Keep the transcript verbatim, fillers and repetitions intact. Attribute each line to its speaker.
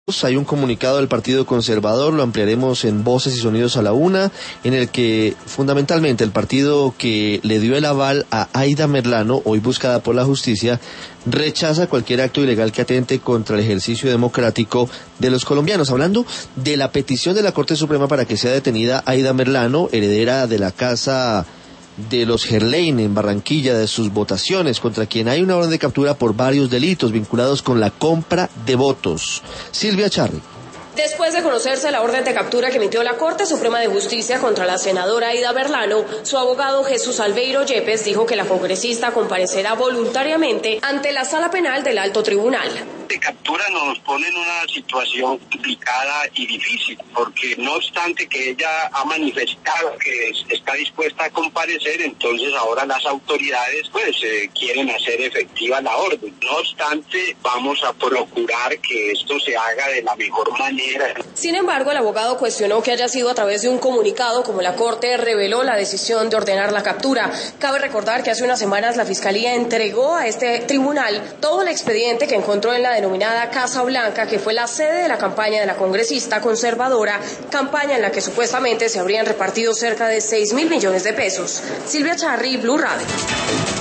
Speaker 1: Hay un comunicado del Partido Conservador, lo ampliaremos en Voces y Sonidos a la Una, en el que fundamentalmente el partido que le dio el aval a Aida Merlano, hoy buscada por la justicia, rechaza cualquier acto ilegal que atente contra el ejercicio democrático de los colombianos. Hablando de la petición de la Corte Suprema para que sea detenida Aida Merlano, heredera de la casa de los Gerlain en Barranquilla, de sus votaciones, contra quien hay una orden de captura por varios delitos vinculados con la compra de votos. Silvia Charri.
Speaker 2: Después de conocerse la orden de captura que emitió la Corte Suprema de Justicia contra la senadora Aida Merlano, su abogado Jesús Albeiro Yepes dijo que la congresista comparecerá voluntariamente ante la Sala Penal del Alto Tribunal.
Speaker 3: De captura nos pone en una situación complicada y difícil, porque no obstante que ella ha manifestado que está dispuesta a comparecer, entonces ahora las autoridades pues eh, quieren hacer efectiva la orden. No obstante, vamos a procurar que esto se haga de la mejor manera.
Speaker 2: Sin embargo, el abogado cuestionó que haya sido a través de un comunicado como la Corte reveló la decisión de ordenar la captura. Cabe recordar que hace unas semanas la Fiscalía entregó a este tribunal todo el expediente que encontró en la denominada Casa Blanca, que fue la sede de la campaña de la congresista conservadora, campaña en la que supuestamente se habrían repartido cerca de seis mil millones de pesos. Silvia Charri, Blue Radio.